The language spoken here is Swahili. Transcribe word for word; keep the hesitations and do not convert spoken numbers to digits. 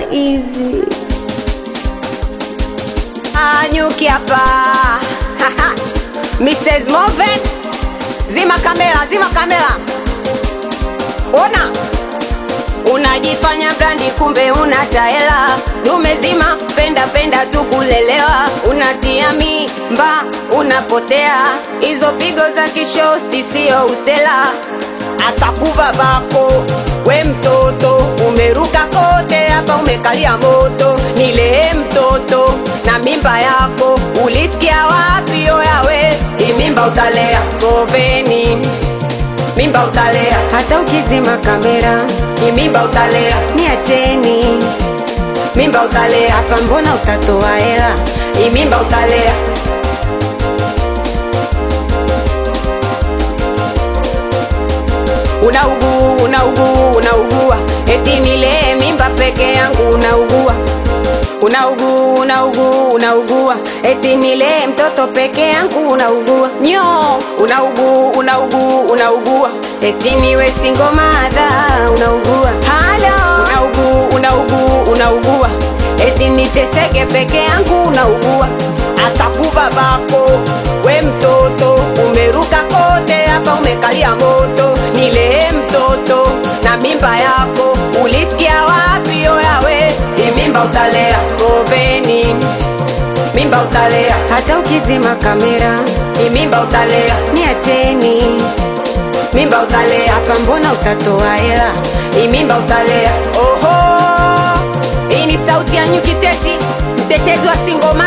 easy. Ah, nyuki hapa. Missus Moven, zima kamera, zima kamera. Ona, unajifanya brandi kumbe unataela. Dume zima, penda penda tu kulelewa. Unatia mimba, unapotea. Hizo pigo za kishosti sio usela. Asakuva bako, we mtoto. Umeruka kote hapa umekalia moto. Nile mtoto na mimba yako. Ulisikia wapi oyawe? Hii mimba utalea Moveni, mimba utalea. Hata ukizima kamera, hii mimba utalea. Niacheni, mimba utalea. Hapa mbona utatoa hela? Hii mimba utalea. Unaugua, unaugua, unaugua. Eti nile mimba peke yangu unaugua. Unaugua, unaugua, unaugua. Eti nile mtoto peke yangu unaugua. Nyo, unaugua, unaugua, unaugua. Eti niwe single mother unaugua. Halo, unaugua, unaugua, unaugua. Eti niteseke peke yangu unaugua. Asakuva bako, we mtoto. Umeruka kote hapa umekalia moto. Nile mtoto na mimba yako. Ulisikia wapi oyawe? Hii mimba utalea Moveni, mimba utalea. Hata ukizima kamera, hii mimba utalea. Niacheni, mimba utalea. Hapa mbona utatoa hela? Hii mimba utalea. Oho, hii ni sauti ya Nyuki Teti, mtetezi wa single mother.